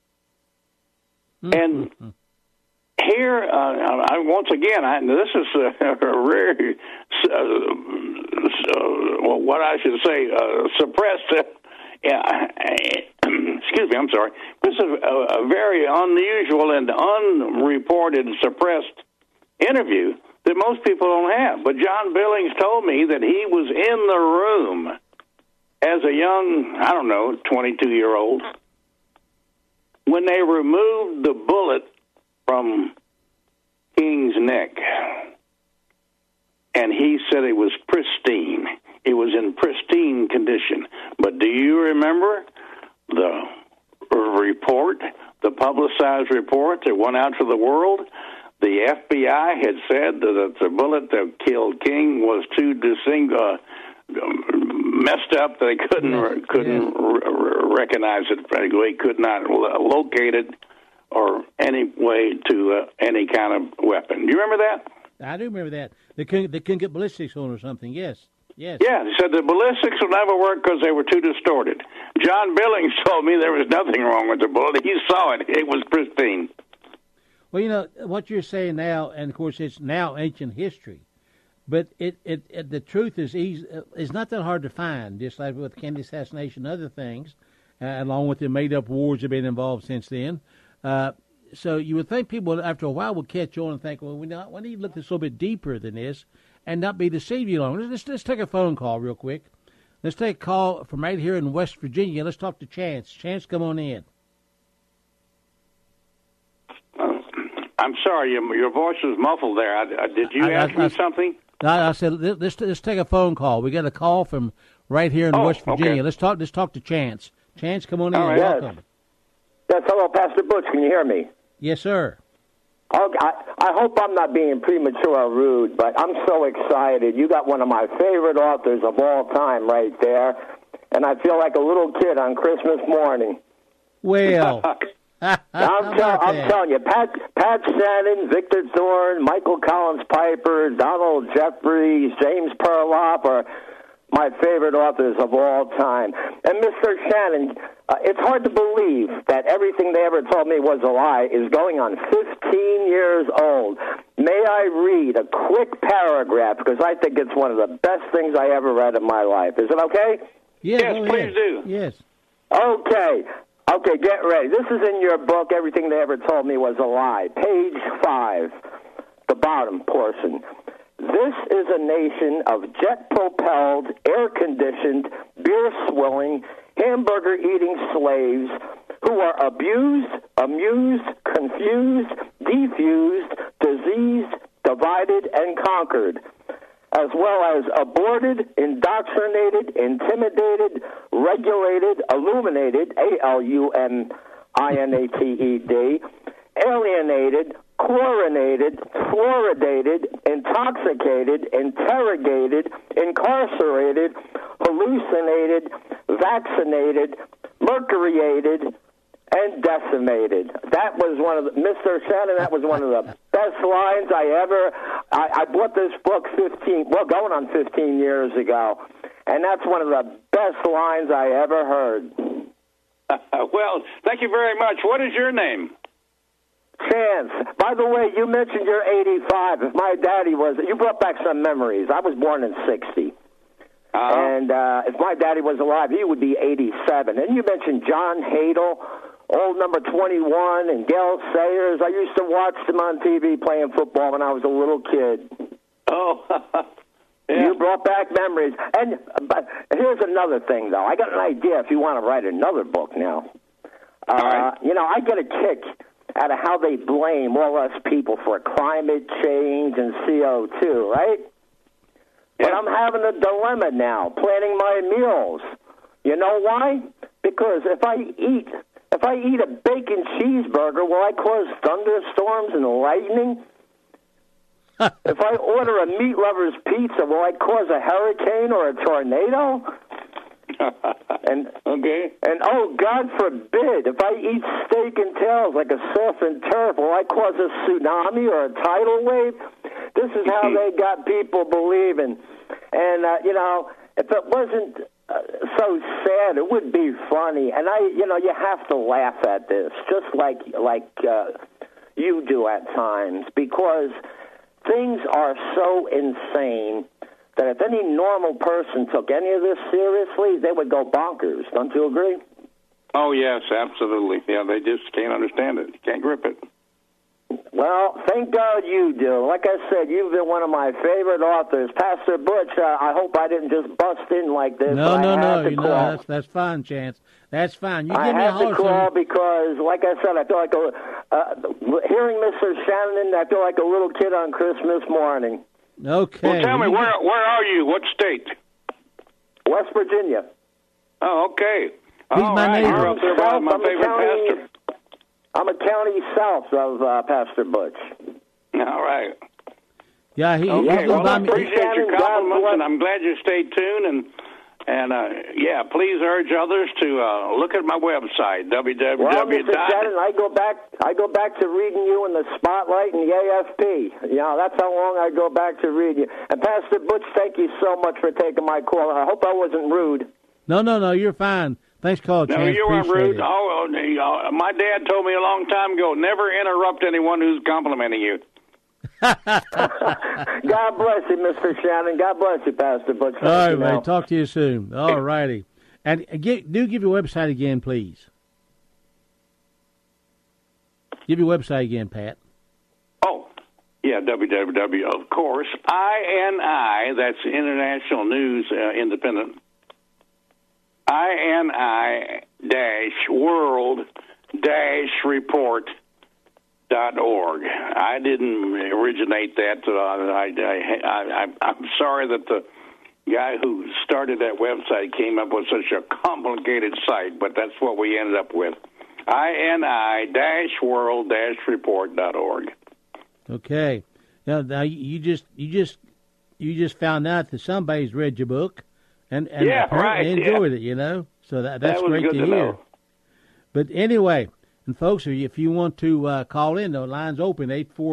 And here, once again, this is a very, what I should say, suppressed. Excuse me, I'm sorry. This is a very unusual and unreported, suppressed interview that most people don't have. But John Billings told me that he was in the room as a young, 22-year-old, when they removed the bullet from King's neck. And he said it was pristine. It was in pristine condition. But do you remember the report, the publicized report that went out to the world? The FBI had said that the bullet that killed King was too messed up that they couldn't recognize it. They could not locate it or any way to any kind of weapon. Do you remember that? I do remember that. They couldn't get ballistics on or something. Yes. Yeah, they said the ballistics would never work because they were too distorted. John Billings told me there was nothing wrong with the bullet. He saw it. It was pristine. Well, you know, what you're saying now, and of course it's now ancient history, but the truth is it's not that hard to find, just like with Kennedy assassination and other things, along with the made-up wars that have been involved since then. So you would think people, after a while, would catch on and think, well, we need to look this a little bit deeper than this and not be deceived you long. Let's take a phone call real quick. Let's take a call from right here in West Virginia. Let's talk to Chance. Chance, come on in. I'm sorry, your voice was muffled there. Did you ask me something? I said let's take a phone call. We got a call from right here in West Virginia. Okay. Let's talk to Chance. Chance, come on in. Right. Welcome. Yes, hello, Pastor Butch. Can you hear me? Yes, sir. Okay, I hope I'm not being premature or rude, but I'm so excited. You got one of my favorite authors of all time right there, and I feel like a little kid on Christmas morning. Well, I'm telling you, Pat Shannon, Victor Thorne, Michael Collins Piper, Donald Jeffries, James Perloff are my favorite authors of all time. And Mr. Shannon, it's hard to believe that everything they ever told me was a lie is going on 15 years old. May I read a quick paragraph, because I think it's one of the best things I ever read in my life. Is it okay? Yes, please do. Yes. Okay, get ready. This is in your book, Everything They Ever Told Me Was a Lie. Page 5, the bottom portion. This is a nation of jet-propelled, air-conditioned, beer-swilling, hamburger-eating slaves who are abused, amused, confused, defused, diseased, divided, and conquered, as well as aborted, indoctrinated, intimidated, regulated, illuminated, ALUMINATED, alienated, chlorinated, fluoridated, intoxicated, interrogated, incarcerated, hallucinated, vaccinated, mercuriated, and decimated. That was one of Mr. Shannon, that was one of the best lines I bought this book going on 15 years ago, and that's one of the best lines I ever heard. Well, thank you very much. What is your name? Chance. By the way, you mentioned you're 85. If my daddy was, you brought back some memories. I was born in 60. And if my daddy was alive, he would be 87. And you mentioned John Hadle, old number 21, and Gale Sayers. I used to watch them on TV playing football when I was a little kid. Oh, yeah. You brought back memories. And but here's another thing, though. I got an idea if you want to write another book now. All right. You know, I get a kick out of how they blame all us people for climate change and CO2, right? Yeah. But I'm having a dilemma now, planning my meals. You know why? Because if I eat a bacon cheeseburger, will I cause thunderstorms and lightning? If I order a meat lover's pizza, will I cause a hurricane or a tornado? And oh, God forbid, if I eat steak and tails like a surf and turf, will I cause a tsunami or a tidal wave? This is how they got people believing. And, you know, if it wasn't so sad, it would be funny. And, you have to laugh at this, just like you do at times, because things are so insane that if any normal person took any of this seriously, they would go bonkers. Don't you agree? Oh, yes, absolutely. Yeah, they just can't understand it. You can't grip it. Well, thank God you do. Like I said, you've been one of my favorite authors. Pastor Butch, I hope I didn't just bust in like this. No. That's fine, Chance. That's fine. You give me a to call because, like I said, I feel like hearing Mr. Shannon, I feel like a little kid on Christmas morning. Okay. Well, tell me, where are you? What state? West Virginia. Oh, okay. He's my neighbor. You're up there by my favorite pastor. I'm a county south of Pastor Butch. All right. Yeah, I appreciate your compliments, and I'm glad you stayed tuned. And, please urge others to look at my website, www. Well, Mr. Shannon, I go back to reading you in the Spotlight and the AFP. That's how long I go back to reading you. And Pastor Butch, thank you so much for taking my call. I hope I wasn't rude. No, you're fine. Thanks for calling, No, Chance. you weren't rude. It. My dad told me a long time ago, never interrupt anyone who's complimenting you. God bless you, Mr. Shannon. God bless you, Pastor Butch. All right, man. Talk to you soon. All righty. And do give your website again, please. Give your website again, Pat. Oh, yeah, www, of course. INI, that's International News Independent. INI-world-report.org. I didn't originate that. I'm sorry that the guy who started that website came up with such a complicated site, but that's what we ended up with. INI-world-report.org. Okay. Now you just found out that somebody's read your book. And apparently enjoyed it, So that's great to hear. Know. But anyway, and folks, if you want to call in, the line's open,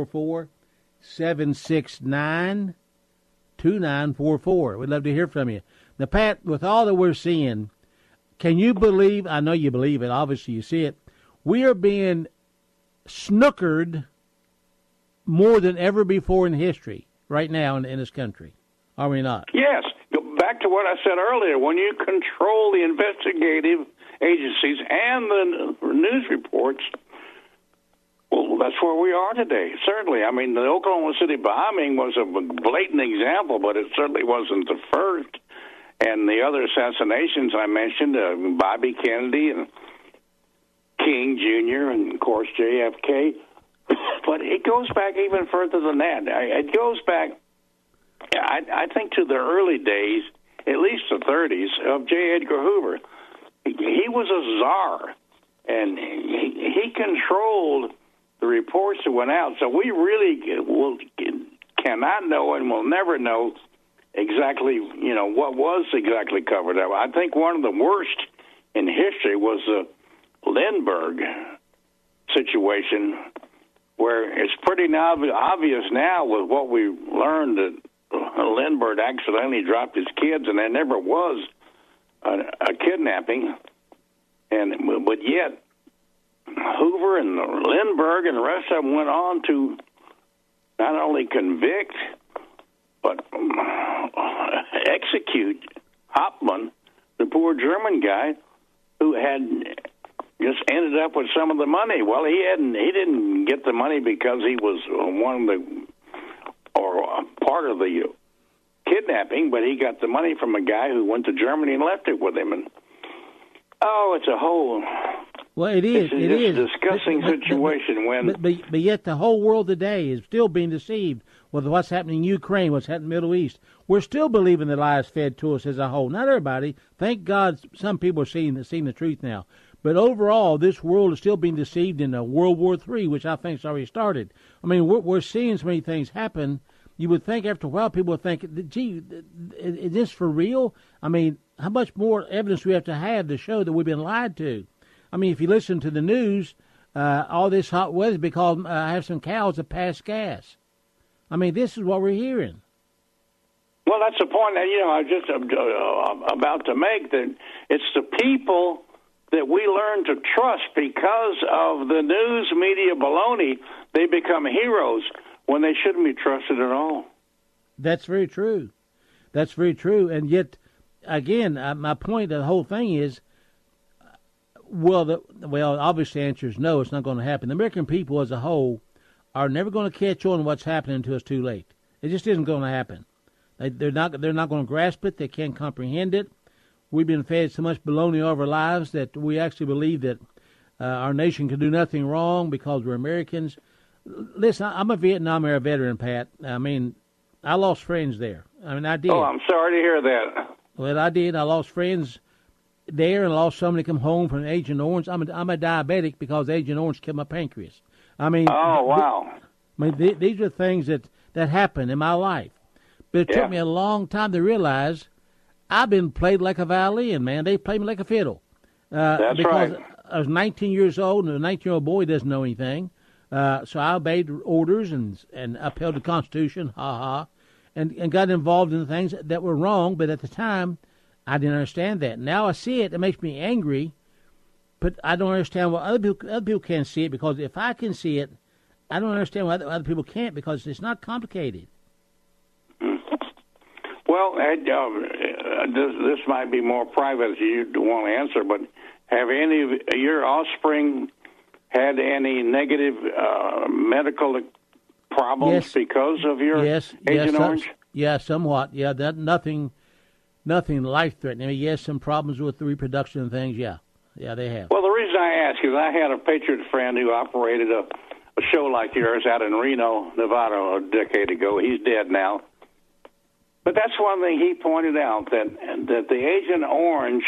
844-769-2944. We'd love to hear from you. Now, Pat, with all that we're seeing, can you believe, I know you believe it, obviously you see it, we are being snookered more than ever before in history right now in this country. Are we not? Yes. Back to what I said earlier, when you control the investigative agencies and the news reports, well, that's where we are today, certainly. I mean, the Oklahoma City bombing was a blatant example, but it certainly wasn't the first. And the other assassinations I mentioned, Bobby Kennedy and King Jr. and, of course, JFK. But it goes back even further than that. It goes back, I think, to the early days, at least the 30s, of J. Edgar Hoover. He was a czar, and he controlled the reports that went out. So we really cannot know and will never know exactly, what was exactly covered up. I think one of the worst in history was the Lindbergh situation, where it's pretty obvious now with what we learned that Lindbergh accidentally dropped his kids, and there never was a kidnapping. But yet, Hoover and Lindbergh and the rest of them went on to not only convict, but execute Hauptmann, the poor German guy who had just ended up with some of the money. Well, he didn't get the money because he was one of the or part of the kidnapping, but he got the money from a guy who went to Germany and left it with him. And it's a whole. Well, it is. It is a disgusting situation But yet the whole world today is still being deceived with what's happening in Ukraine, what's happening in the Middle East. We're still believing the lies fed to us as a whole. Not everybody. Thank God some people are seeing the truth now. But overall, this world is still being deceived in World War III, which I think has already started. I mean, we're seeing so many things happen. You would think after a while people would think, gee, is this for real? I mean, how much more evidence do we have to show that we've been lied to? I mean, if you listen to the news, all this hot weather is because I have some cows that pass gas. I mean, this is what we're hearing. Well, that's the point that, I was just about to make, that it's the people that we learn to trust because of the news media baloney. They become heroes when they shouldn't be trusted at all. That's very true. That's very true. And yet, again, my point of the whole thing is, obviously the answer is no, it's not going to happen. The American people as a whole are never going to catch on what's happening until it's too late. It just isn't going to happen. They're not going to grasp it. They can't comprehend it. We've been fed so much baloney all of our lives that we actually believe that our nation can do nothing wrong because we're Americans. Listen, I'm a Vietnam era veteran, Pat. I mean, I lost friends there. I mean, I did. Oh, I'm sorry to hear that. Well, I did. I lost friends there and lost somebody come home from Agent Orange. I'm a diabetic because Agent Orange killed my pancreas. I mean, oh, wow. These are things that happened in my life. But it took me a long time to realize I've been played like a violin, man. They play me like a fiddle. That's because right. I was 19 years old, and a 19-year-old boy doesn't know anything. So I obeyed orders and upheld the Constitution, and got involved in things that were wrong. But at the time, I didn't understand that. Now I see it. It makes me angry, but I don't understand why other people can't see it, because if I can see it, I don't understand why other people can't, because it's not complicated. Well, this might be more private if you want to answer, but have any of your offspring had any negative medical problems because of your Agent Orange? Yeah, somewhat. Yeah, that nothing life-threatening. I mean, yes, some problems with the reproduction and things. Yeah, they have. Well, the reason I ask is I had a Patriot friend who operated a show like yours out in Reno, Nevada, a decade ago. He's dead now. But that's one thing he pointed out, that the Agent Orange,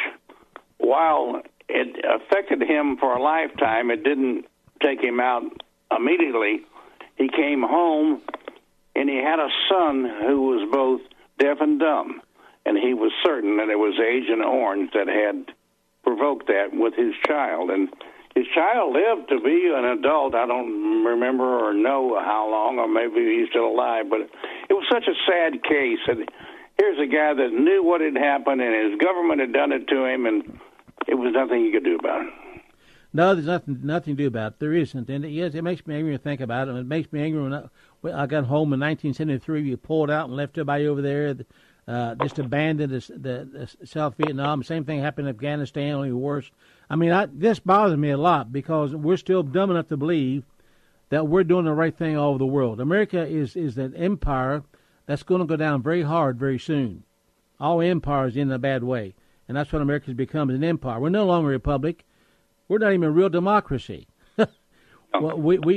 while it affected him for a lifetime, it didn't take him out immediately. He came home, and he had a son who was both deaf and dumb, and he was certain that it was Agent Orange that had provoked that with his child. And his child lived to be an adult. I don't remember or know how long, or maybe he's still alive, but it was such a sad case. And here's a guy that knew what had happened, and his government had done it to him, and it was nothing he could do about it. No, there's nothing to do about it. There isn't. And yes, it makes me angry to think about it. And it makes me angry when I got home in 1973. We pulled out and left everybody over there, just abandoned the South Vietnam. Same thing happened in Afghanistan, only worse. I mean, this bothers me a lot, because we're still dumb enough to believe that we're doing the right thing all over the world. America is an empire that's going to go down very hard very soon. All empires in a bad way. And that's what America's become, an empire. We're no longer a republic. We're not even a real democracy. Well,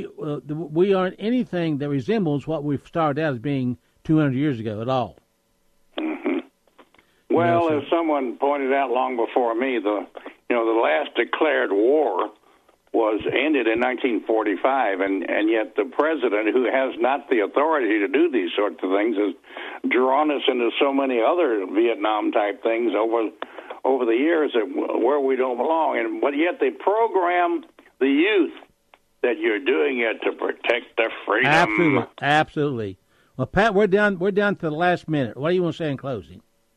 we aren't anything that resembles what we've started out as being 200 years ago at all. Mm-hmm. Well, as someone pointed out long before me, the last declared war was ended in 1945, and yet the president, who has not the authority to do these sorts of things, has drawn us into so many other Vietnam-type things over the years where we don't belong. But yet they program the youth that you're doing it to protect their freedom. Absolutely. Well, Pat, we're down to the last minute. What do you want to say in closing?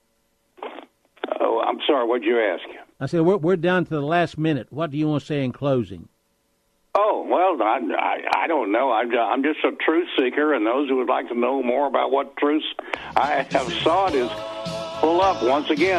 Oh, I'm sorry. What'd you ask? I said we're down to the last minute. What do you want to say in closing? Oh, well, I don't know. I'm just a truth seeker, and those who would like to know more about what truths I have sought is pull up once again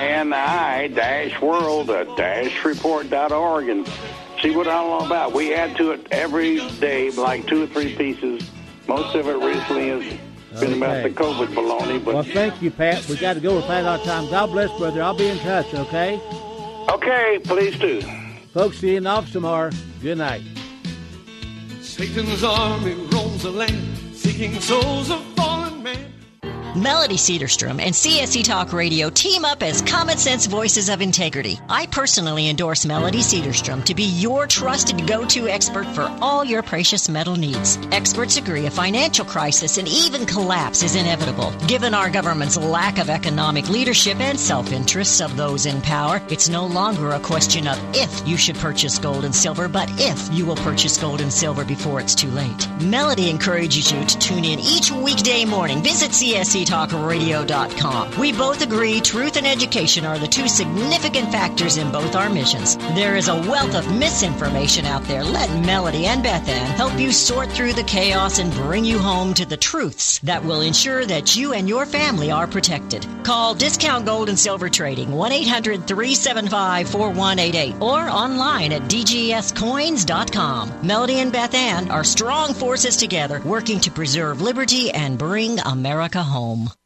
ini-world-report.org and see what I'm all about. We add to it every day, like 2 or 3 pieces. Most of it recently has been about the COVID baloney. But well, thank you, Pat. We got to go. We're playing out of time. God bless, brother. I'll be in touch, okay? Okay, please do. Folks, see you in the office tomorrow. Good night. Satan's army roams the land, seeking souls of fallen men. Melody Cedarstrom and CSC Talk Radio team up as common sense voices of integrity. I personally endorse Melody Cedarstrom to be your trusted go-to expert for all your precious metal needs. Experts agree a financial crisis and even collapse is inevitable. Given our government's lack of economic leadership and self-interests of those in power, it's no longer a question of if you should purchase gold and silver, but if you will purchase gold and silver before it's too late. Melody encourages you to tune in each weekday morning. Visit CSCTalkRadio.com. We both agree truth and education are the 2 significant factors in both our missions. There is a wealth of misinformation out there. Let Melody and Beth Ann help you sort through the chaos and bring you home to the truths that will ensure that you and your family are protected. Call Discount Gold and Silver Trading 1-800-375-4188 or online at dgscoins.com. Melody and Beth Ann are strong forces together working to preserve liberty and bring America home.